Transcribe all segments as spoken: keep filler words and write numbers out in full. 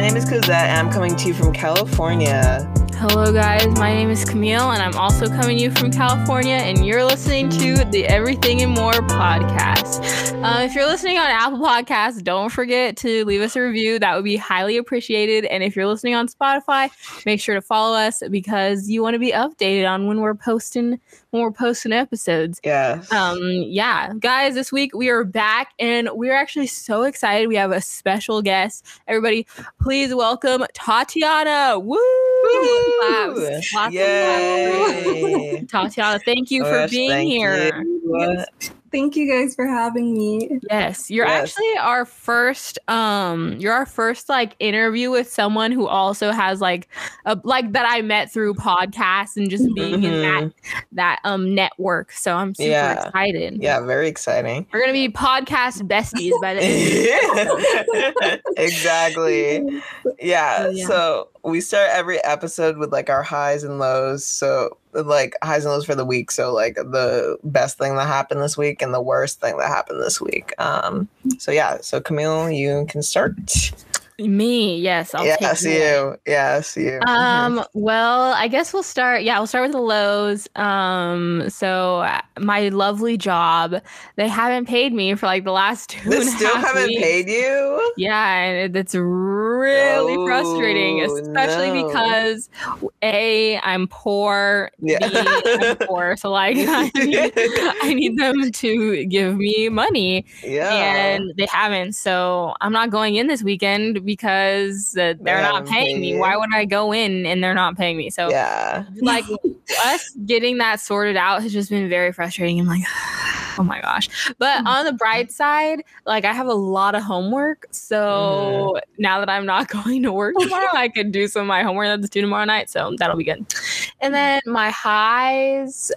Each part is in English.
name is Cosette, and I'm coming to you from California. Hello guys, my name is Camille, and I'm also coming to you from California, and you're listening to the Everything and More podcast. Um, if you're listening on Apple Podcasts, don't forget to leave us a review. That would be highly appreciated. And if you're listening on Spotify, make sure to follow us because you want to be updated on when we're posting when we're posting episodes. Yes. Um, yeah, guys, this week we are back, and we're actually so excited. We have a special guest. Everybody, please welcome Tatiana. Woo! Claps. Lots Yay. of claps. Tatiana, thank you Oh for gosh, being thank here. you. Thank you guys for having me. Yes, you're Yes. actually our first um you're our first like interview with someone who also has like a like that I met through podcasts and just being in that that um network. So I'm super Yeah. excited. Yeah, very exciting. We're gonna be podcast besties by the end. Exactly. Yeah. So, yeah. So we start every episode with like our highs and lows. So like highs and lows for the week. So like the best thing that happened this week and the worst thing that happened this week. Um. So yeah. So Camille, you can start. Me, yes, I'll take Yes, it away. you. Yes, you. Um, well, I guess we'll start. Yeah, we'll start with the lows. Um, so uh, my lovely job, they haven't paid me for like the last two They and a still half haven't weeks. paid you? Yeah, and it's really Oh, frustrating, especially no. because A, I'm poor. Yeah. B, I'm poor. So like I need, I need them to give me money. Yeah. And they haven't. So I'm not going in this weekend because uh, they're They not haven't paying paid me. you. Why would I go in and they're not paying me? So Yeah. like us getting that sorted out has just been very frustrating. I'm like, oh my gosh. But on the bright side, like I have a lot of homework. So Mm-hmm. now that I'm not going to work tomorrow, I can do some of my homework that's due tomorrow night. So that'll be good. And then my highs.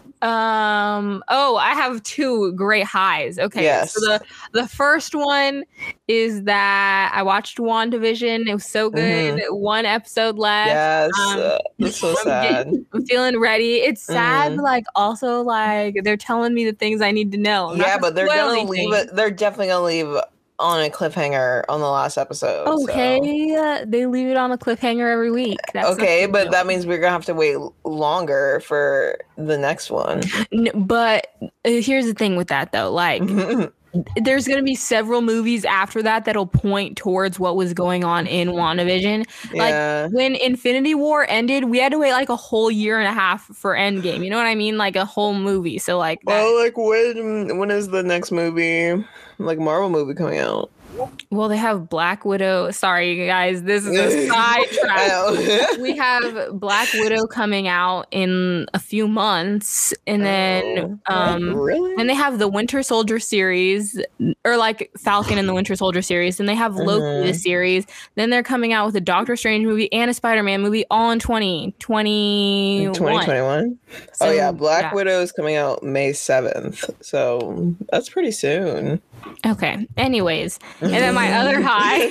Um, oh, I have two great highs. Okay. Yes. So the, the first one is that I watched WandaVision. It was so good. One episode left. Yes. Um, uh, that's so I'm sad. getting- I'm feeling ready. It's sad, Mhm. but like also like they're telling me the things I need to know. I'm not Yeah, gonna but they're spoil gonna anything. leave it. They're definitely gonna leave on a cliffhanger on the last episode. so- Okay, uh, they leave it on a cliffhanger every week. That's Okay, not- but that means we're gonna have to wait l- longer for the next one. N- but uh, here's the thing with that though, like there's gonna be several movies after that that'll point towards what was going on in WandaVision. Yeah. Like when Infinity War ended, we had to wait like a whole year and a half for Endgame. You know what I mean? Like a whole movie. So like that- Well, like when when is the next movie, like Marvel movie coming out? well, they have Black Widow. Sorry, guys, this is a I sidetrack. know. We have Black Widow coming out in a few months, and then Oh, um, really? and they have the Winter Soldier series, or like Falcon and the Winter Soldier series. And they have Loki Mhm. the series. Then they're coming out with a Doctor Strange movie and a Spider-Man movie, all in twenty twenty-one. twenty twenty-one. So, Oh yeah, Black yeah. Widow is coming out May seventh, so that's pretty soon. Okay. Anyways, and then my other high,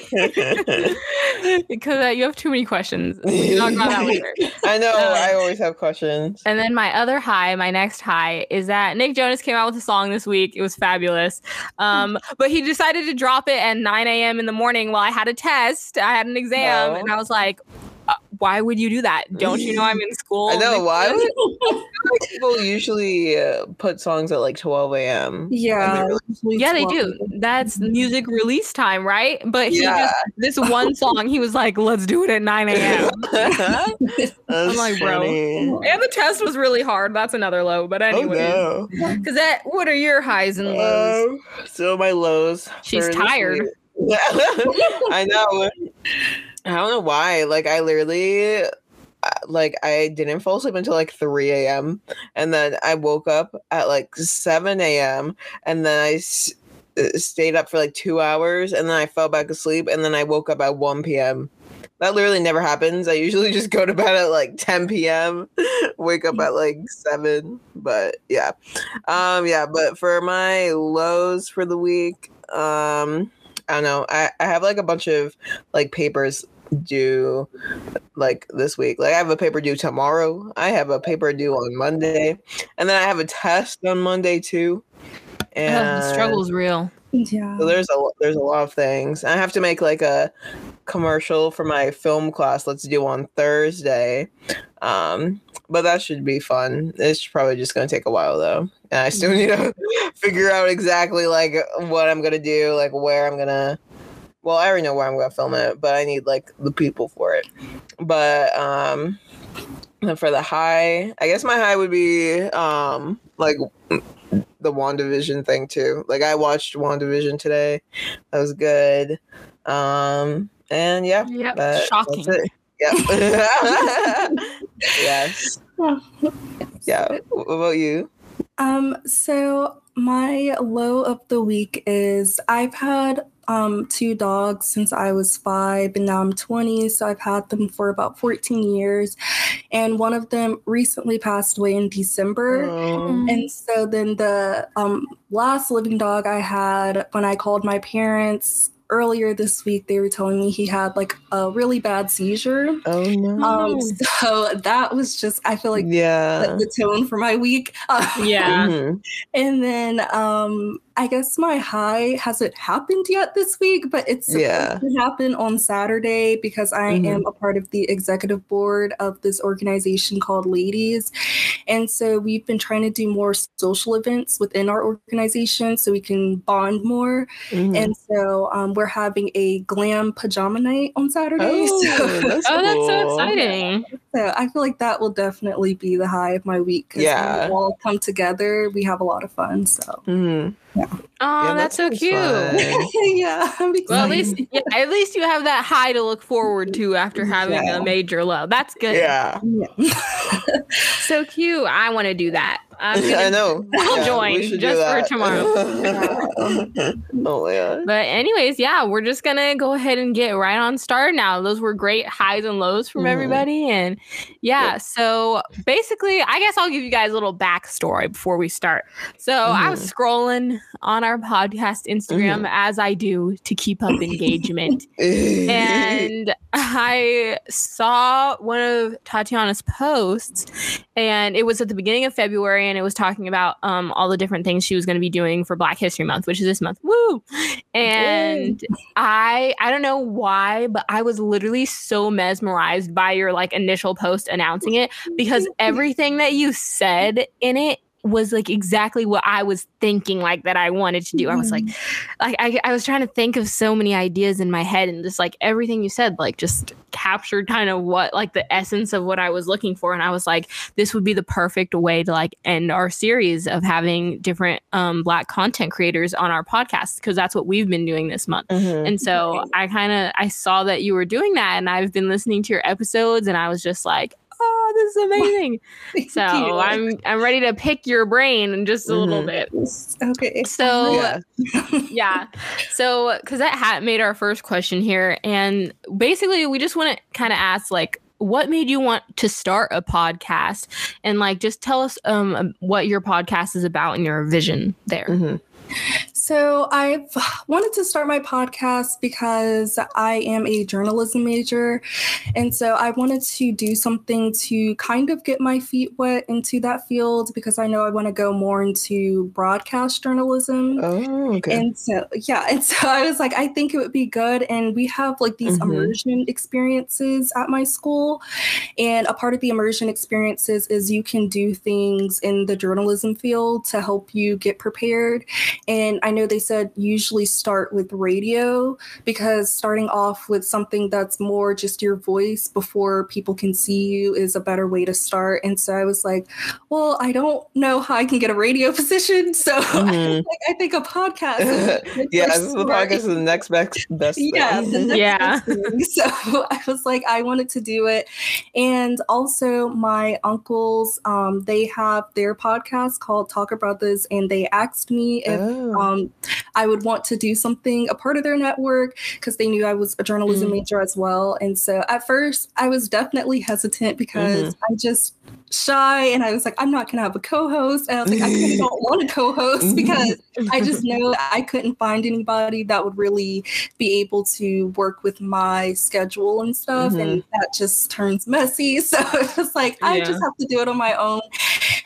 because uh, you have too many questions. We can talk about that later. I know. Um, I always have questions. And then my other high, my next high, is that Nick Jonas came out with a song this week. It was fabulous. Um, but he decided to drop it at nine a.m. in the morning while I had a test. I had an exam, Oh. and I was like, uh, why would you do that? Don't you know I'm in school? I know. Nick Why Jonas?" would people usually uh, put songs at like twelve a.m.? Yeah. Yeah, they do. That's music release time, right? But he Yeah. just, this one song, he was like, let's do it at nine a.m. That's I'm like, bro. funny. And the test was really hard. That's another low. But Oh anyway. no. Because that, what are your highs and lows? Um, still my lows. She's for this tired. week. I know. I don't know why. Like I literally, uh, like I didn't fall asleep until like three a.m. and then I woke up at like seven a.m. and then I s- uh, stayed up for like two hours and then I fell back asleep and then I woke up at one p.m. That literally never happens. I usually just go to bed at like ten p.m. wake up at like seven. But yeah. Um yeah, but for my lows for the week, um I don't know. I, I have like a bunch of like papers due like this week. Like I have a paper due tomorrow. I have a paper due on Monday. And then I have a test on Monday too. And Ugh, the struggle's real. Yeah. So there's a there's a lot of things. I have to make like a commercial for my film class. Let's do on Thursday. Um, but that should be fun. It's probably just gonna take a while though. And I still need to figure out exactly like what I'm gonna do, like where I'm gonna well, I already know where I'm gonna film it, but I need like the people for it. But um and for the high, I guess my high would be um like the WandaVision thing too. Like I watched WandaVision today. That was good. Um and yeah. Yep. that- Shocking. That's it. Yeah. Yes. Yeah. What about you? Um, so my low of the week is I've had um two dogs since I was five and now I'm twenty, so I've had them for about fourteen years. And one of them recently passed away in December. Oh. And so then the um last living dog I had, when I called my parents earlier this week, they were telling me he had like a really bad seizure. Oh no. Um, so that was just, I feel like yeah. the, the tone for my week. Uh, Yeah. Mhm. And then um, I guess my high hasn't happened yet this week, but it's supposed Yeah. to happen on Saturday because I Mhm. am a part of the executive board of this organization called Ladies. And so we've been trying to do more social events within our organization so we can bond more. Mhm. And so um, we're having a glam pajama night on Saturday. Oh, so, that's Oh, that's so cool. exciting. so I feel like that will definitely be the high of my week because Yeah. when we all come together, we have a lot of fun. So Mhm. Oh, Yeah, that's so that cute. sounds fun. yeah, I'm excited. Well, at least, yeah, at least you have that high to look forward to after having Yeah. a major low. That's good. Yeah. Yeah. So cute. I want to do that. I'm gonna, I know. I'll Yeah, join we should do just for that. tomorrow. Oh yeah. But anyways, yeah, we're just gonna go ahead and get right on started now. Those were great highs and lows from Mhm. everybody, and yeah. So basically, I guess I'll give you guys a little backstory before we start. So I was scrolling on our podcast Instagram as I do to keep up engagement, and I saw one of Tatiana's posts, and it was at the beginning of February, and it was talking about um all the different things she was going to be doing for Black History Month, which is this month. Woo! And I I don't know why, but I was literally so mesmerized by your like initial post announcing it because everything that you said in it was like exactly what I was thinking like that I wanted to do. I was like, like I, I was trying to think of so many ideas in my head, and just like everything you said, like just captured kind of what like the essence of what I was looking for. And I was like, this would be the perfect way to like end our series of having different um, Black content creators on our podcast, because that's what we've been doing this month. Mhm. And so I kind of I saw that you were doing that, and I've been listening to your episodes, and I was just like, oh, this is amazing. Thank So you. I'm I'm ready to pick your brain in just a little Mhm. bit. okay. So Yeah. yeah. So because that hat made our first question here, and basically we just want to kind of ask like, what made you want to start a podcast, and like just tell us um what your podcast is about and your vision there. Mhm. So I've wanted to start my podcast because I am a journalism major. And so I wanted to do something to kind of get my feet wet into that field because I know I want to go more into broadcast journalism. Oh, okay. And so, yeah. And so I was like, I think it would be good. And we have like these Mhm. immersion experiences at my school. And a part of the immersion experiences is you can do things in the journalism field to help you get prepared. And I know they said usually start with radio because starting off with something that's more just your voice before people can see you is a better way to start. And so I was like, well, I don't know how I can get a radio position. So I, Mhm. was like, I think a podcast is a good Yeah, first this is the start. podcast is the next best best thing. Yeah, the next Yeah. best thing. So I was like, I wanted to do it. And also my uncles, um, they have their podcast called Talker Brothers, and they asked me if Oh. um, I would want to do something, a part of their network, because they knew I was a journalism Mm. major as well. And so at first I was definitely hesitant because I'm just shy, and I was like, I'm not going to have a co-host. And I was like, I kind of don't want a co-host because I just know that I couldn't find anybody that would really be able to work with my schedule and stuff. And that just turns messy. So it was like, I Yeah. just have to do it on my own.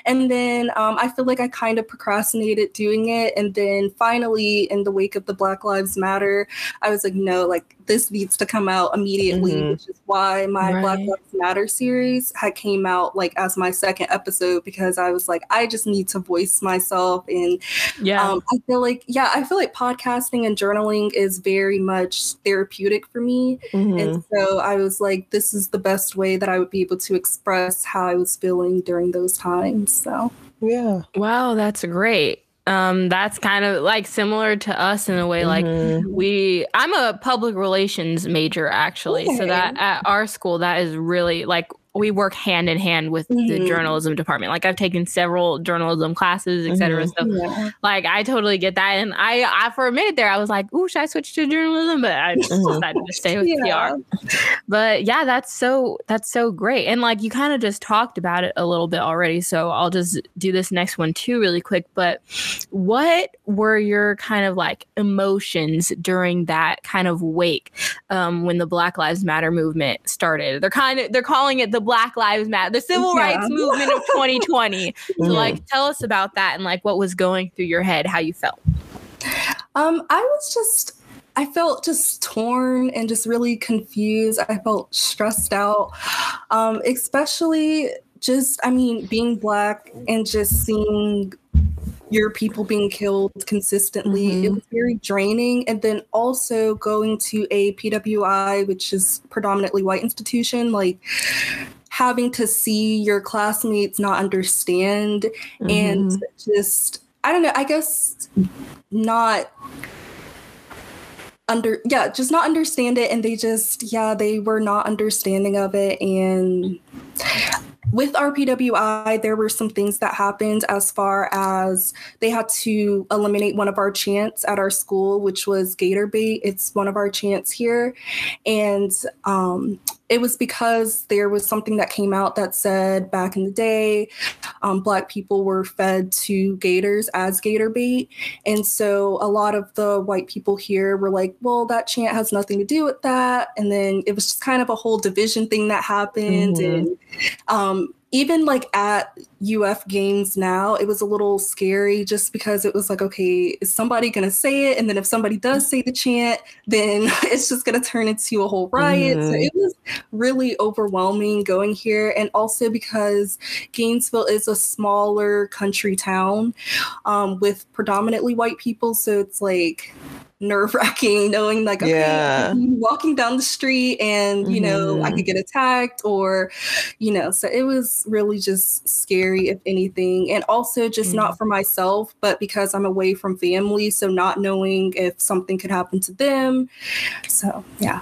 And then um, I feel like I kind of procrastinated doing it. And then finally, in the wake of the Black Lives Matter, I was like, no, like this needs to come out immediately, mm-hmm. which is why my right. Black Lives Matter series had came out like as my second episode, because I was like, I just need to voice myself. And yeah, um, I feel like, yeah, I feel like podcasting and journaling is very much therapeutic for me. Mm-hmm. And so I was like, this is the best way that I would be able to express how I was feeling during those times. So, yeah. Wow, that's great. Um, that's kind of like similar to us in a way, like mm-hmm. we, I'm a public relations major actually. Okay. So that at our school, that is really like, we work hand in hand with mm-hmm. the journalism department. Like I've taken several journalism classes, et cetera. Mm-hmm. So yeah. like, I totally get that. And I, I, for a minute there, I was like, ooh, should I switch to journalism? But I just mm-hmm. decided to stay with yeah. P R. But yeah, that's so, that's so great. And like, you kind of just talked about it a little bit already. So I'll just do this next one too, really quick. But what were your kind of like emotions during that kind of wake um, when the Black Lives Matter movement started? They're kind of, they're calling it the Black Lives Matter, the civil yeah. rights movement of twenty twenty. So like, tell us about that and like what was going through your head, how you felt. Um, I was just, I felt just torn and just really confused. I felt stressed out, um, especially just, I mean, being Black and just seeing your people being killed consistently. Mm-hmm. It was very draining. And then also going to a P W I, which is predominantly white institution, like having to see your classmates not understand mm-hmm. and just, I don't know, I guess not under, yeah, just not understand it. And they just, yeah, they were not understanding of it. And with our P W I, there were some things that happened as far as they had to eliminate one of our chants at our school, which was Gator Bait. It's one of our chants here. And um, it was because there was something that came out that said back in the day, um, Black people were fed to gators as gator bait. And so a lot of the white people here were like, well, that chant has nothing to do with that. And then it was just kind of a whole division thing that happened. Mm-hmm. And um, even like at U F games now, it was a little scary just because it was like, okay, is somebody going to say it? And then if somebody does say the chant, then it's just going to turn into a whole riot. Mm-hmm. So it was really overwhelming going here. And also because Gainesville is a smaller country town um, with predominantly white people. So it's like nerve-wracking knowing like, okay, yeah. I'm walking down the street and, you know, mm-hmm. I could get attacked or, you know, so it was really just scary, if anything. And also just mm-hmm. not for myself, but because I'm away from family. So not knowing if something could happen to them. So, yeah.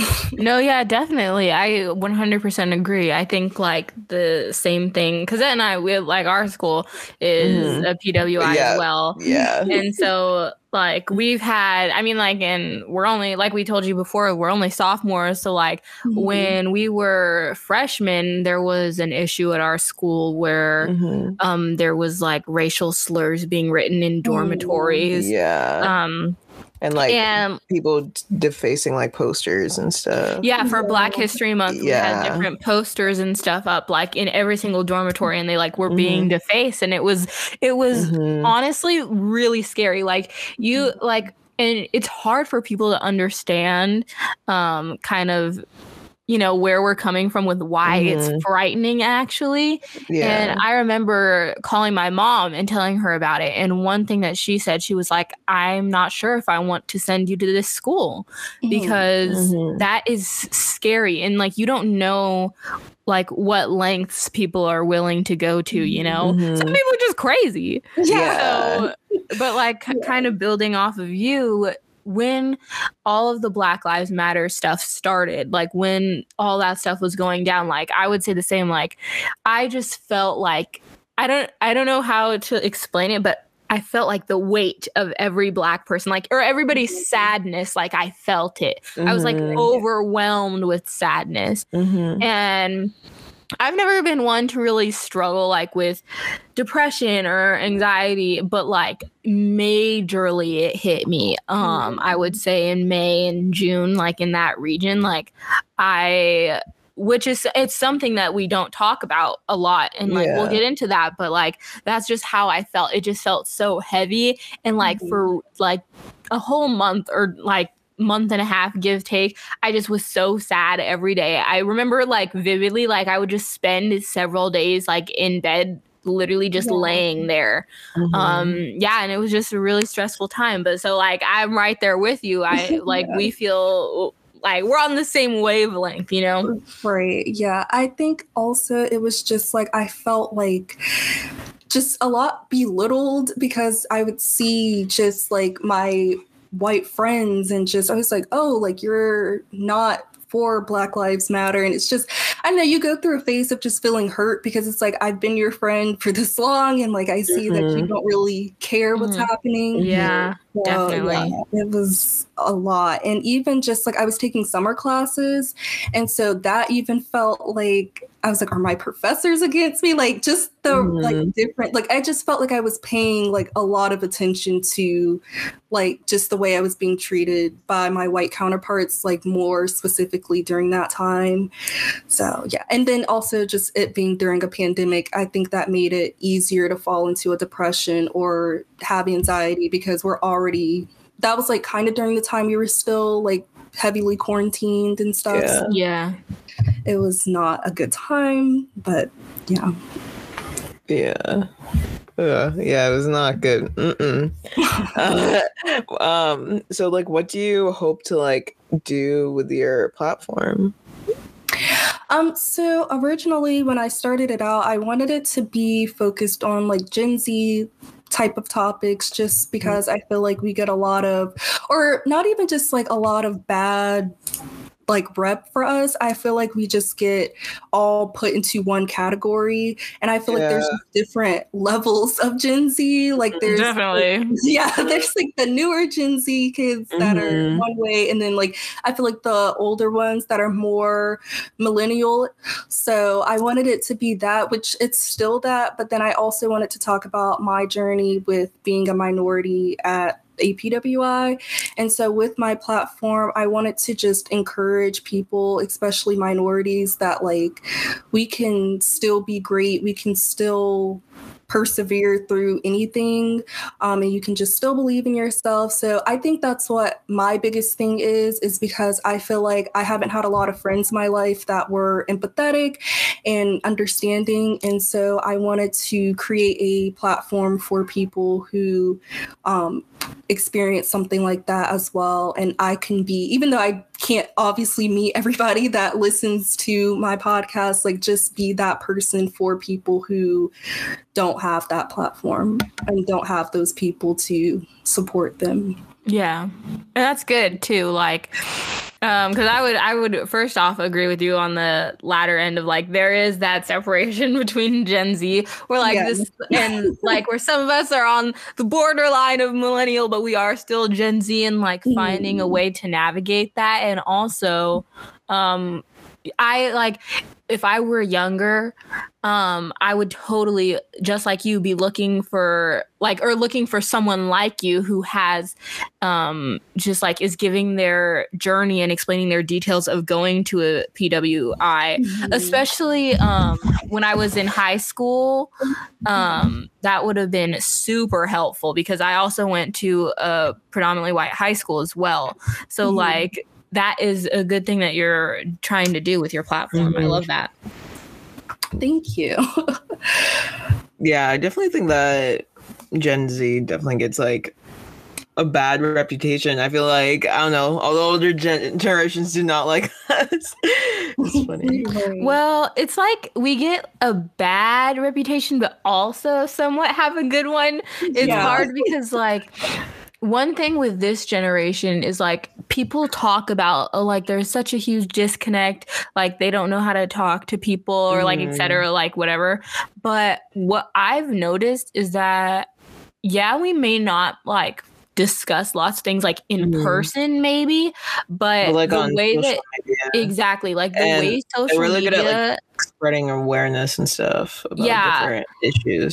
No, yeah, definitely. I one hundred percent agree. I think like the same thing, because then I, we like our school is mm-hmm. a P W I yeah. as well. Yeah. And so like we've had, I mean, like, and we're only, like we told you before, we're only sophomores. So like mm-hmm. when we were freshmen, there was an issue at our school where mm-hmm. um, there was like racial slurs being written in dormitories. Yeah. Um, And like and, people defacing like posters and stuff. Yeah, for Black History Month, yeah. we had different posters and stuff up like in every single dormitory, and they like were mm-hmm. being defaced, and it was it was mm-hmm. honestly really scary. Like you like, and it's hard for people to understand, um, kind of, you know, where we're coming from with why mm-hmm. it's frightening, actually. Yeah. And I remember calling my mom and telling her about it. And one thing that she said, she was like, I'm not sure if I want to send you to this school because mm-hmm. that is scary. And like, you don't know like what lengths people are willing to go to, you know, mm-hmm. some people are just crazy. Yeah. So, but like yeah. kind of building off of you, when all of the Black Lives Matter stuff started, like when all that stuff was going down, like I would say the same, like I just felt like, I don't, I don't know how to explain it, but I felt like the weight of every Black person, like, or everybody's sadness, like I felt it. Mm-hmm. I was like overwhelmed with sadness. Mm-hmm. And I've never been one to really struggle like with depression or anxiety, but like majorly it hit me. Um, I would say in May and June, like in that region, like I which is it's something that we don't talk about a lot, and like Yeah. we'll get into that, but like that's just how I felt. It just felt so heavy, and like Mhm. for like a whole month or like month and a half, give take, I just was so sad every day. I remember like vividly, like I would just spend several days like in bed, literally just Yeah. laying there. Mhm. Um yeah, and it was just a really stressful time. But so like I'm right there with you. I like Yeah. we feel like we're on the same wavelength, you know? Right. Yeah. I think also it was just like I felt like just a lot belittled because I would see just like my white friends and just I was like, oh, like you're not for Black Lives Matter. And it's just, I know you go through a phase of just feeling hurt because it's like, I've been your friend for this long and like I see that you Mhm. don't really care what's Mhm. happening. Yeah, So, definitely. yeah, it was a lot. And even just like I was taking summer classes. And so that even felt like I was like, are my professors against me? Like just the Mhm. like different, like I just felt like I was paying like a lot of attention to like just the way I was being treated by my white counterparts, like more specifically during that time. So yeah. And then also just it being during a pandemic, I think that made it easier to fall into a depression or have anxiety because we're already, that was like kind of during the time we were still like heavily quarantined and stuff. Yeah. So Yeah. it was not a good time, but yeah. Yeah. Uh, yeah, it was not good. Mm-mm. uh, um, so like, what do you hope to like do with your platform? Um, so originally when I started it out, I wanted it to be focused on like Gen Z type of topics just because I feel like we get a lot of, or not even just like a lot of bad like rep for us. I feel like we just get all put into one category. And I feel like there's Yeah. just different levels of Gen Z. Like there's Definitely. yeah, there's like the newer Gen Z kids that are Mhm. one way, and then like I feel like the older ones that are more millennial. So I wanted it to be that, which it's still that, but then I also wanted to talk about my journey with being a minority at A P W I. And so with my platform, I wanted to just encourage people, especially minorities, that like we can still be great, we can still persevere through anything, um, and you can just still believe in yourself. So I think that's what my biggest thing is, is because I feel like I haven't had a lot of friends in my life that were empathetic and understanding. And so I wanted to create a platform for people who um, experience something like that as well. And I can be, even though I can't obviously meet everybody that listens to my podcast, like just be that person for people who don't have that platform and don't have those people to support them. Yeah, and that's good too. Like, um, because I would, I would first off agree with you on the latter end of like there is that separation between Gen Z, where like Yeah. this, and like where some of us are on the borderline of millennial, but we are still Gen Z, and like Mhm. finding a way to navigate that, and also, um, I like. If I were younger, um, I would totally, just like you, be looking for like, or looking for someone like you who has, um, just like is giving their journey and explaining their details of going to a P W I, Mhm. especially um, when I was in high school. Um, that would have been super helpful because I also went to a predominantly white high school as well. So Mhm. like, that is a good thing that you're trying to do with your platform. I Mhm. love that. Thank you. Yeah, I definitely think that Gen Z definitely gets like a bad reputation. I feel like, I don't know, all the older gen- generations do not like us. It's funny. Well, it's like we get a bad reputation, but also somewhat have a good one. It's Yeah. hard because like one thing with this generation is like people talk about oh, like there's such a huge disconnect, like they don't know how to talk to people or like Mm. et cetera, like whatever. But what I've noticed is that yeah, we may not like discuss lots of things like in Mhm. person maybe, but, But like the on way social that media, exactly like the And way they're social really media good at like spreading awareness and stuff about Yeah. different issues.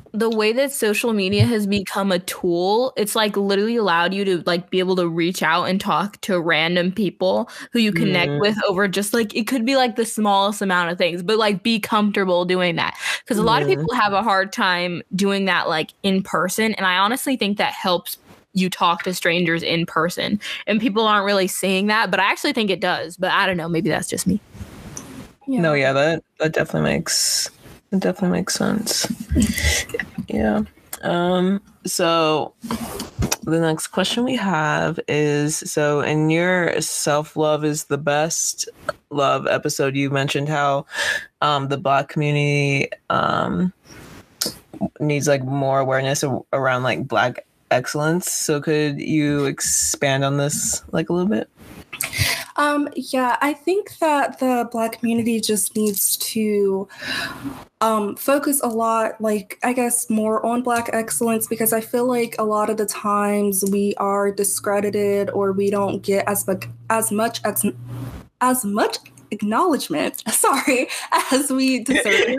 the way that social media has become a tool, it's like literally allowed you to like be able to reach out and talk to random people who you connect mm. with over just like, it could be like the smallest amount of things, but like be comfortable doing that. Because a lot mm. of people have a hard time doing that like in person. And I honestly think that helps you talk to strangers in person, and people aren't really seeing that, but I actually think it does. But I don't know, maybe that's just me. Yeah. No, yeah, that, that definitely makes it definitely makes sense. Yeah. Um, so the next question we have is, so in your self-love is the best love episode, you mentioned how um, the Black community um, needs like more awareness around like Black excellence. So could you expand on this like a little bit? Um, yeah, I think that the Black community just needs to um, focus a lot, like, I guess, more on Black excellence, because I feel like a lot of the times we are discredited or we don't get as much as much as as much acknowledgement, sorry, as we deserve.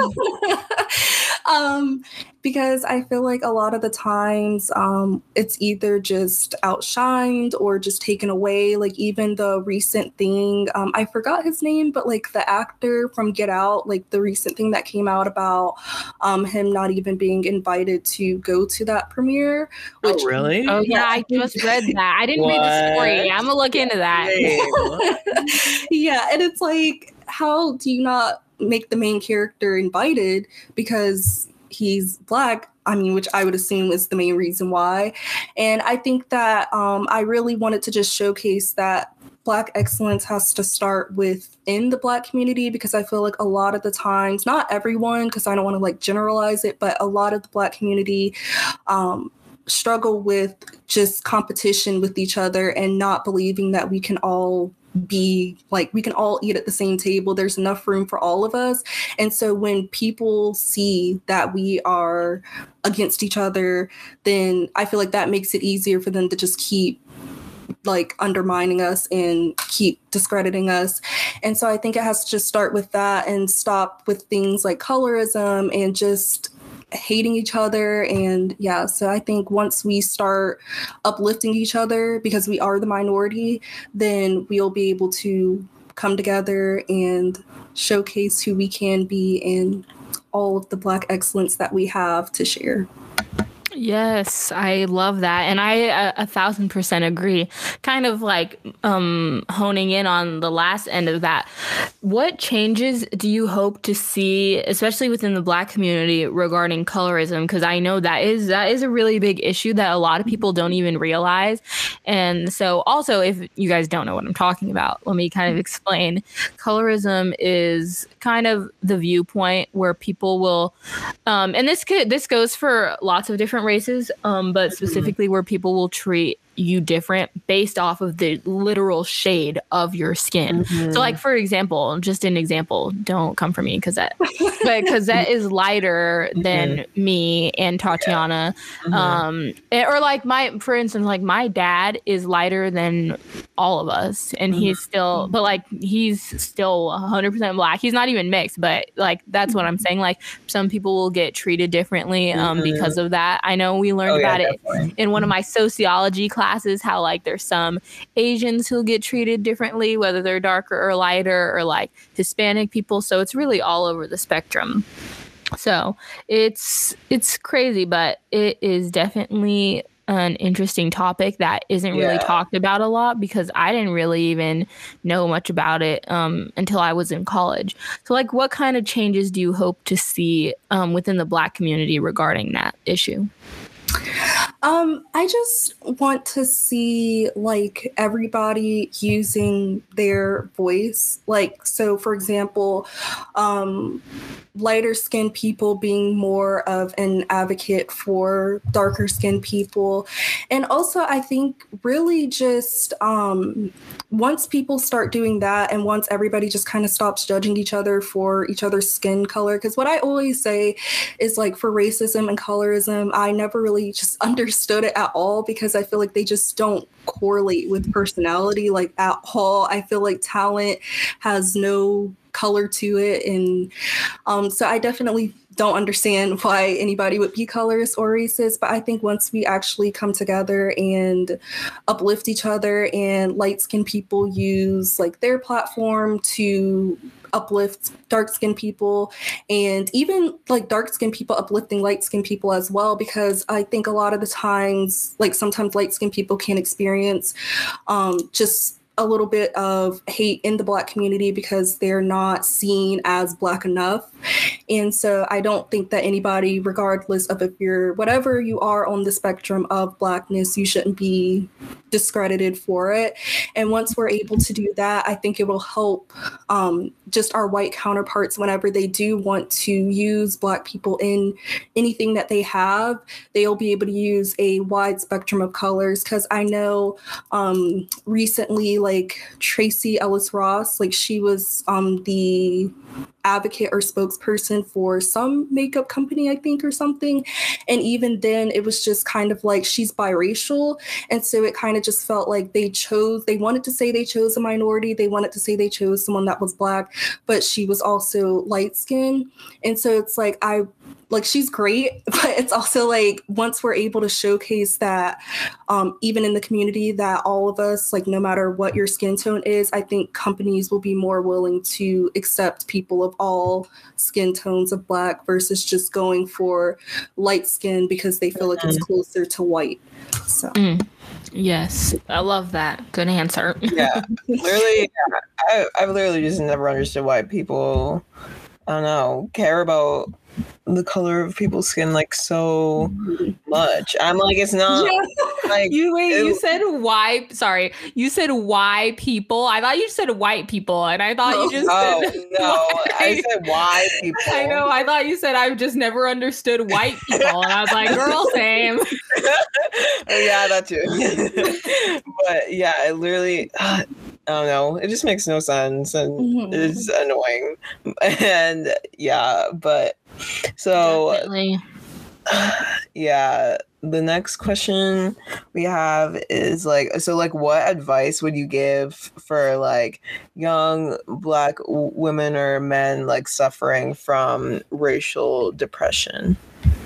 um, because I feel like a lot of the times um, it's either just outshined or just taken away. Like even the recent thing, um, I forgot his name, but like the actor from Get Out, like the recent thing that came out about um, him not even being invited to go to that premiere. Which, oh, really? Oh, yeah, I just read that. I didn't what? read the story. I'm going to look into that. Yeah, and it's like, how do you not make the main character invited because he's Black? I mean, which I would assume is the main reason why. And I think that um, I really wanted to just showcase that Black excellence has to start within the Black community, because I feel like a lot of the times, not everyone, because I don't want to like generalize it, but a lot of the Black community um, struggle with just competition with each other and not believing that we can all be like, we can all eat at the same table. There's enough room for all of us. And so when people see that we are against each other, then I feel like that makes it easier for them to just keep like undermining us and keep discrediting us. And so I think it has to just start with that and stop with things like colorism and just hating each other. And yeah, so I think once we start uplifting each other because we are the minority, then we'll be able to come together and showcase who we can be and all of the Black excellence that we have to share. Yes, I love that. And I a, a thousand percent agree. Kind of like um, honing in on the last end of that. What changes do you hope to see, especially within the Black community, regarding colorism? Because I know that is that is a really big issue that a lot of people don't even realize. And so also, if you guys don't know what I'm talking about, let me kind of explain. Colorism is kind of the viewpoint where people will, um, and this could this goes for lots of different races, um, but specifically where people will treat you different based off of the literal shade of your skin. Mm-hmm. So like, for example, just an example, don't come for me because that, but because that is lighter than mm-hmm. me and Tatiana. Yeah. Mm-hmm. Um, or like my, for instance, like my dad is lighter than all of us and mm-hmm. he's still, but like, he's still one hundred percent Black. He's not even mixed, but like, that's mm-hmm. what I'm saying. Like some people will get treated differently um, mm-hmm. because of that. I know we learned oh, about yeah, it definitely. in one of my sociology classes. Classes, how like there's some Asians who get treated differently, whether they're darker or lighter, or like Hispanic people. So it's really all over the spectrum. So it's it's crazy, but it is definitely an interesting topic that isn't really yeah. talked about a lot, because I didn't really even know much about it um, until I was in college. So like, what kind of changes do you hope to see um, within the Black community regarding that issue? Um, I just want to see like everybody using their voice. Like, so for example, um, lighter skinned people being more of an advocate for darker skinned people. And also I think really just um, once people start doing that, and once everybody just kind of stops judging each other for each other's skin color, because what I always say is like, for racism and colorism, I never really just understood it at all, because I feel like they just don't correlate with personality like at all. I feel like talent has no color to it. And um, so I definitely don't understand why anybody would be colorist or racist. But I think once we actually come together and uplift each other, and light-skinned people use like their platform to uplift dark-skinned people, and even like dark-skinned people uplifting light-skinned people as well, because I think a lot of the times, like sometimes light-skinned people can experience um, just a little bit of hate in the Black community because they're not seen as Black enough. And so I don't think that anybody, regardless of if you're whatever you are on the spectrum of Blackness, you shouldn't be discredited for it. And once we're able to do that, I think it will help um, just our white counterparts whenever they do want to use Black people in anything that they have, they'll be able to use a wide spectrum of colors. Because I know um, recently, like Tracy Ellis Ross, like she was um, the advocate or spokesperson for some makeup company, I think, or something. And even then, it was just kind of like she's biracial. And so it kind of just felt like they chose, they wanted to say they chose a minority. They wanted to say they chose someone that was Black, but she was also light skinned. And so it's like, I like she's great, but it's also like once we're able to showcase that um, even in the community that all of us, like no matter what your skin tone is, I think companies will be more willing to accept people of all skin tones of Black versus just going for light skin because they feel like it's closer to white. So. Mm. Yes, I love that. Good answer. Yeah, literally, yeah, I, I've literally just never understood why people, I don't know, care about the color of people's skin like so much. I'm like, it's not yeah. like you wait. it, you said why? Sorry, you said why people. I thought you said white people, and I thought you just oh said no, why. I said why people. I know. I thought you said I've just never understood white people, and I was like, girl, same. Oh yeah, that too. But yeah, it literally. Uh, I don't know. It just makes no sense, and mm-hmm. it's annoying. And yeah, but so Definitely. Yeah, the next question we have is like, so like, what advice would you give for like young Black w- women or men like suffering from racial depression?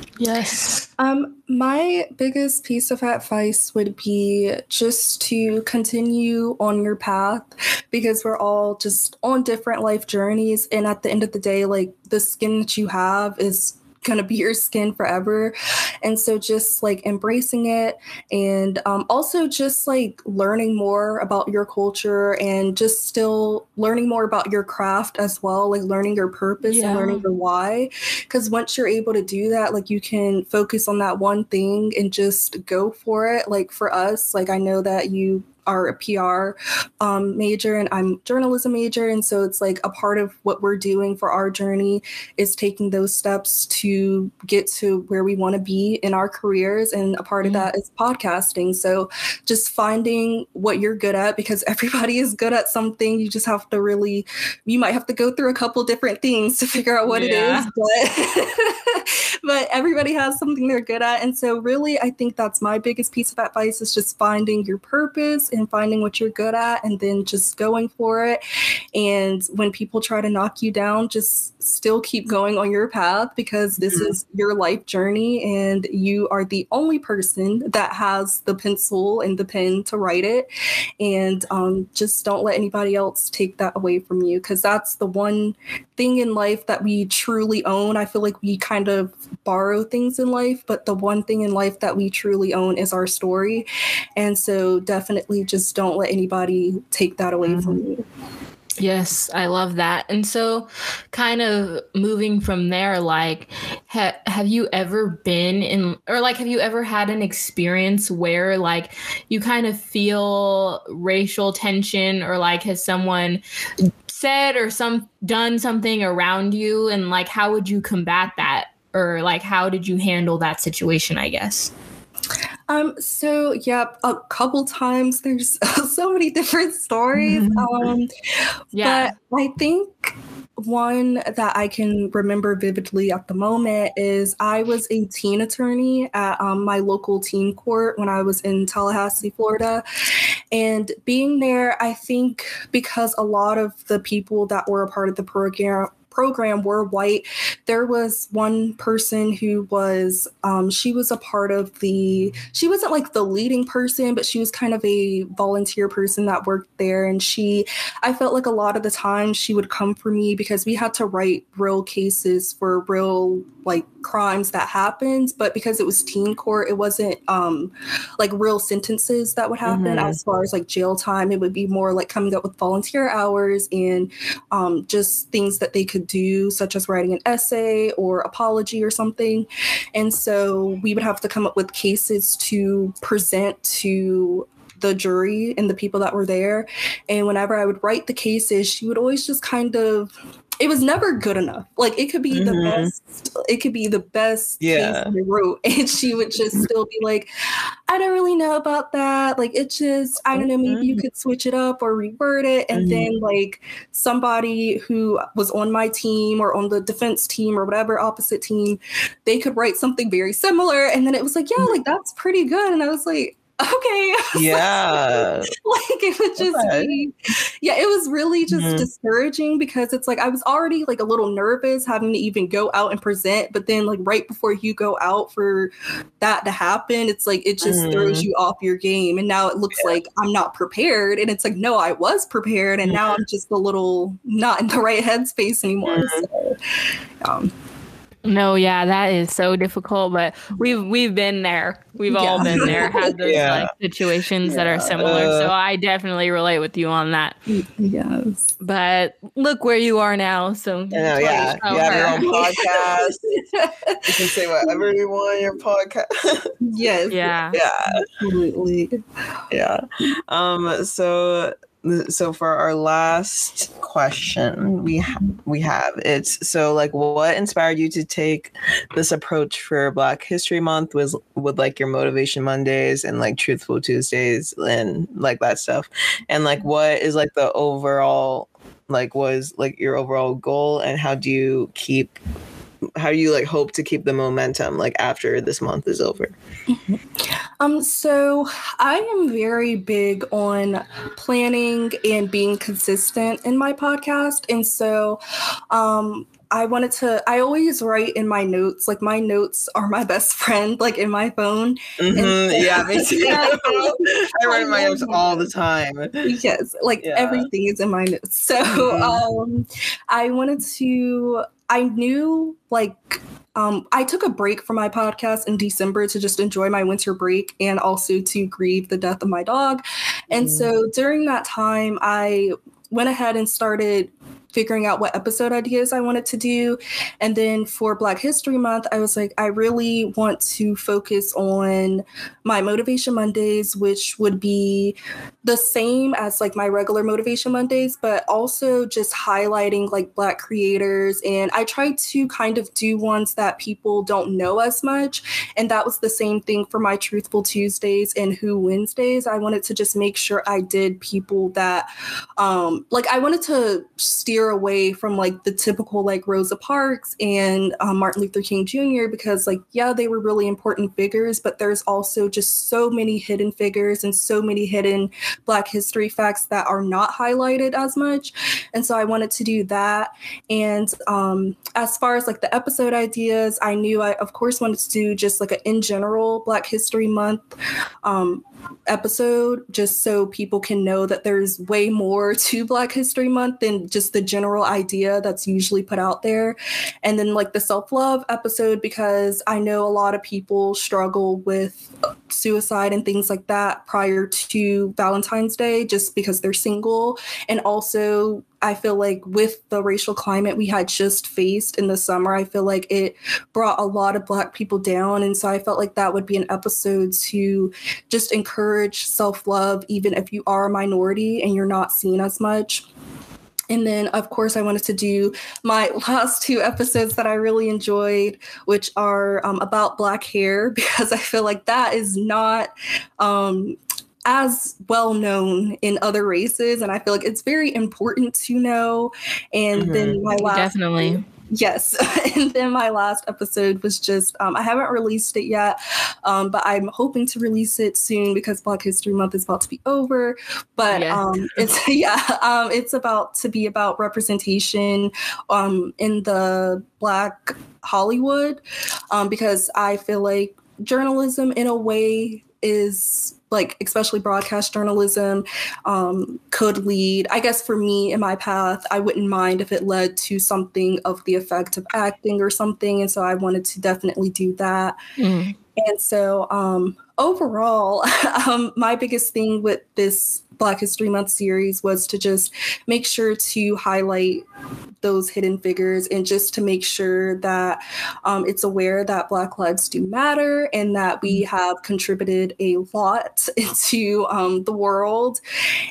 Yes. Um, my biggest piece of advice would be just to continue on your path, because we're all just on different life journeys. And at the end of the day, like the skin that you have is gonna be your skin forever. And so just like embracing it, and um, also just like learning more about your culture, and just still learning more about your craft as well, like learning your purpose yeah. and learning your why. Because once you're able to do that, like you can focus on that one thing and just go for it. Like for us, like I know that you are a P R um, major and I'm journalism major. And so it's like a part of what we're doing for our journey is taking those steps to get to where we want to be in our careers. And a part mm-hmm. of that is podcasting. So just finding what you're good at, because everybody is good at something. You just have to really, you might have to go through a couple different things to figure out what yeah. it is. But, but everybody has something they're good at. And so really, I think that's my biggest piece of advice is just finding your purpose and finding what you're good at, and then just going for it. And when people try to knock you down, just still keep going on your path, because this mm-hmm. is your life journey, and you are the only person that has the pencil and the pen to write it. And um, just don't let anybody else take that away from you, because that's the one thing in life that we truly own. I feel like we kind of borrow things in life, but the one thing in life that we truly own is our story. And so definitely just don't let anybody take that away mm-hmm. from you. Yes, I love that. And so kind of moving from there, like, ha- have you ever been in, or like, have you ever had an experience where like you kind of feel racial tension, or like has someone said or some done something around you, and like, how would you combat that? Or like, how did you handle that situation, I guess? Um, so yeah, a couple times. There's so many different stories. Um, yeah. But I think one that I can remember vividly at the moment is I was a teen attorney at um, my local teen court when I was in Tallahassee, Florida. And being there, I think because a lot of the people that were a part of the program program were white. There was one person who was, um, she was a part of the, she wasn't like the leading person, but she was kind of a volunteer person that worked there. And she, I felt like a lot of the time she would come for me because we had to write real cases for real like crimes that happened. But because it was teen court, it wasn't um, like real sentences that would happen mm-hmm. as far as like jail time. It would be more like coming up with volunteer hours and um, just things that they could do, such as writing an essay or apology or something. And so we would have to come up with cases to present to the jury and the people that were there. And whenever I would write the cases, she would always just kind of, it was never good enough. Like it could be mm-hmm. the best, it could be the best yeah. case I wrote. And she would just still be like, I don't really know about that. Like it just, I don't know, maybe you could switch it up or reword it. And mm-hmm. then like somebody who was on my team or on the defense team or whatever opposite team, they could write something very similar. And then it was like, yeah, like that's pretty good. And I was like, okay. Yeah. Like it would just okay. be, yeah, it was really just mm-hmm. discouraging because it's like I was already like a little nervous having to even go out and present. But then like right before you go out for that to happen, it's like it just mm-hmm. throws you off your game. And now it looks yeah. like I'm not prepared. And it's like, no, I was prepared. And mm-hmm. now I'm just a little not in the right headspace anymore. Mm-hmm. So, um, No, yeah, that is so difficult, but we've we've been there. We've yeah. all been there, had those yeah. like situations yeah. that are similar. Uh, so I definitely relate with you on that. Yes. But look where you are now. So you know, yeah, you have your own podcast. You can say whatever you want on your podcast. Yes. Yeah. Yeah. Absolutely. Yeah. Um. So. So for our last question, we ha- we have it's so like what inspired you to take this approach for Black History Month was with like your Motivation Mondays and like Truthful Tuesdays and like that stuff, and like what is like the overall like was like your overall goal, and how do you keep how do you like hope to keep the momentum like after this month is over? Mm-hmm. Um, so I am very big on planning and being consistent in my podcast. And so um, I wanted to, I always write in my notes, like my notes are my best friend, like in my phone. Mm-hmm. So, yeah, me too. I write in my notes all the time. Yes, like yeah. everything is in my notes. So mm-hmm. um, I wanted to, I knew like, um, I took a break from my podcast in December to just enjoy my winter break and also to grieve the death of my dog. And mm. so during that time, I went ahead and started figuring out what episode ideas I wanted to do. And then for Black History Month, I was like, I really want to focus on my Motivation Mondays, which would be the same as like my regular Motivation Mondays, but also just highlighting like Black creators. And I tried to kind of do ones that people don't know as much. And that was the same thing for my Truthful Tuesdays and Who Wednesdays. I wanted to just make sure I did people that, um, like I wanted to steer away from like the typical like Rosa Parks and um, Martin Luther King Junior because like, yeah, they were really important figures, but there's also just so many hidden figures and so many hidden Black history facts that are not highlighted as much. And so I wanted to do that. And um, as far as like the episode ideas, I knew I of course wanted to do just like an in general Black History Month um, episode, just so people can know that there's way more to Black History Month than just the general idea that's usually put out there. And then like the self-love episode, because I know a lot of people struggle with suicide and things like that prior to Valentine's Day just because they're single. And also I feel like with the racial climate we had just faced in the summer, I feel like it brought a lot of Black people down. And so I felt like that would be an episode to just encourage self-love, even if you are a minority and you're not seen as much. And then, of course, I wanted to do my last two episodes that I really enjoyed, which are um, about Black hair, because I feel like that is not um, as well known in other races. And I feel like it's very important to know. And mm-hmm. then my last Definitely. Yes. And then my last episode was just, um, I haven't released it yet, um, but I'm hoping to release it soon because Black History Month is about to be over. But yes. um, it's, yeah, um, it's about to be about representation um, in the Black Hollywood, um, because I feel like journalism in a way is like, especially broadcast journalism, um, could lead, I guess for me in my path, I wouldn't mind if it led to something of the effect of acting or something. And so I wanted to definitely do that. Mm. And so um, overall, um, my biggest thing with this Black History Month series was to just make sure to highlight those hidden figures and just to make sure that um, it's aware that Black lives do matter and that we have contributed a lot into um, the world.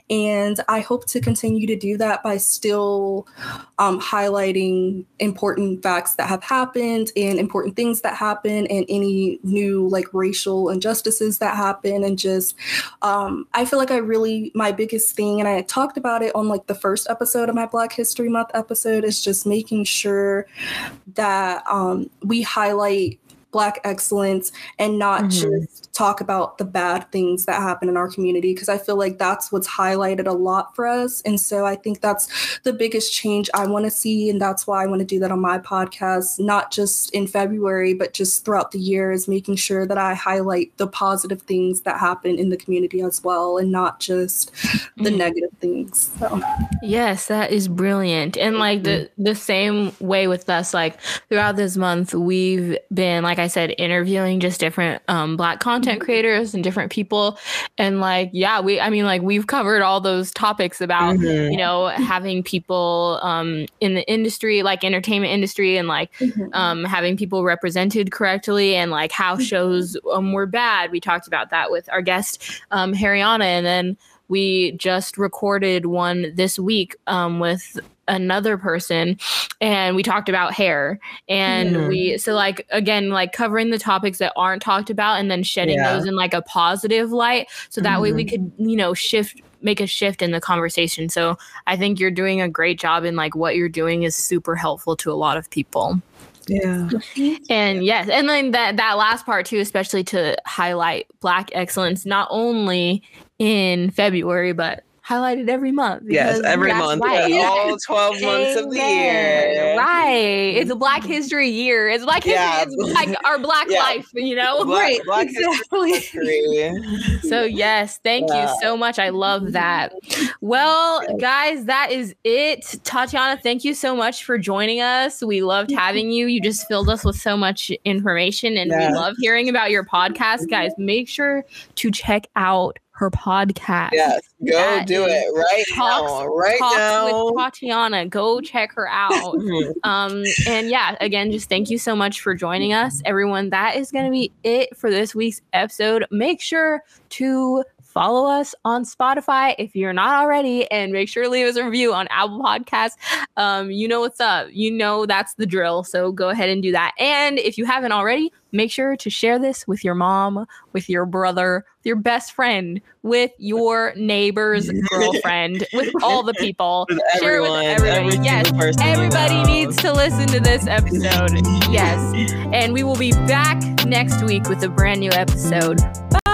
And I hope to continue to do that by still um, highlighting important facts that have happened and important things that happen and any new like racial injustices that happen. And just, um, I feel like I really, my biggest thing, and I talked about it on like the first episode of my Black History Month episode, is just making sure that um, we highlight Black excellence and not mm-hmm. just talk about the bad things that happen in our community, because I feel like that's what's highlighted a lot for us. And so I think that's the biggest change I want to see. And that's why I want to do that on my podcast, not just in February, but just throughout the year, is making sure that I highlight the positive things that happen in the community as well, and not just the mm-hmm. negative things. So. Yes, that is brilliant. And like the, the same way with us, like throughout this month, we've been, like I said, interviewing just different um, Black content creators and different people. And like, yeah, we, I mean, like we've covered all those topics about, mm-hmm. you know, having people um, in the industry, like entertainment industry, and like mm-hmm. um, having people represented correctly, and like how shows um, were bad. We talked about that with our guest, um, Hariana. And then we just recorded one this week um, with another person, and we talked about hair, and mm. we so like again like covering the topics that aren't talked about and then shedding yeah. those in like a positive light, so that mm-hmm. way we could, you know, shift make a shift in the conversation. So I think you're doing a great job, and like what you're doing is super helpful to a lot of people. Yeah. And yes, and then that that last part too, especially to highlight Black excellence, not only in February, but highlighted every month. Yes, every month. Right. Yeah, all twelve months of the year. Right. It's a Black History year. It's Black yeah. History. It's like our Black yeah. life, you know? Black, right. Black exactly. History. So yes, thank yeah. you so much. I love that. Well, guys, that is it. Tatiana, thank you so much for joining us. We loved having you. You just filled us with so much information, and yeah. we love hearing about your podcast. Guys, make sure to check out her podcast. Yes, go that do it right talks, now. Right talks now. With Tatiana. Go check her out. um, and yeah, again, just thank you so much for joining us, everyone. That is going to be it for this week's episode. Make sure to follow us on Spotify if you're not already, and make sure to leave us a review on Apple Podcasts. Um, you know what's up. You know that's the drill. So go ahead and do that. And if you haven't already, make sure to share this with your mom, with your brother, with your best friend, with your neighbor's girlfriend, with all the people. With share everyone, it with everybody. Yes, everybody needs to listen to this episode. Yes. And we will be back next week with a brand new episode. Bye.